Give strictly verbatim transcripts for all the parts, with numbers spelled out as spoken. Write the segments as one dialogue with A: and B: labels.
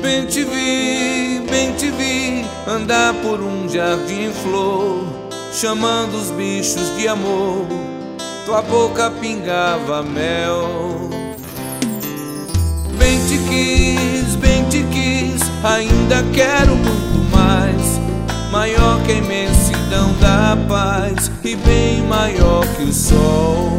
A: Bem te vi, bem te vi andar por um jardim em flor, chamando os bichos de amor. Tua boca pingava mel. Bem te quis, bem te quis, ainda quero muito mais. Maior que a imensidão da paz e bem maior que o sol.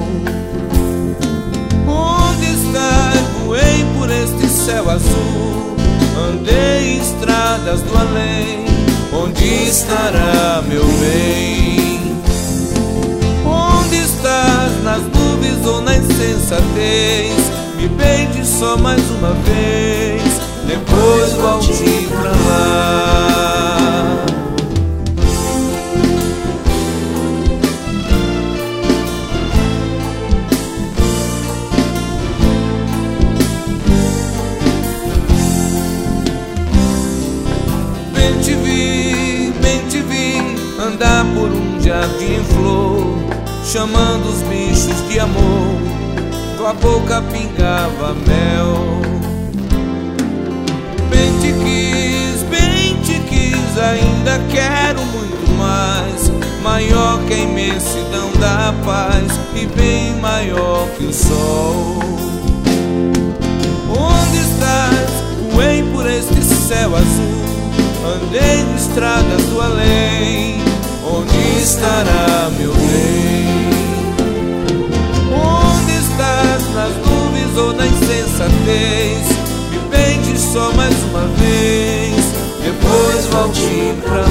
A: Onde estás? Voei por este céu azul, andei em estradas do além. Onde estará meu bem? Onde estás? Nas nuvens ou na insensatez? Me beije só mais uma vez, depois volte pra lá. Bem te vi, bem te vi andar por um jardim em flor, chamando os bichos de amor. Tua boca pingava mel. Bem te quis, bem te quis, ainda quero muito mais. Maior que a imensidão da paz e bem maior que o sol. Onde estás? Voei por este céu azul, andei em estradas do além. Onde estará meu bem? Onde estás? Nas nuvens ou na insensatez? Me beije só mais uma vez, depois volte pra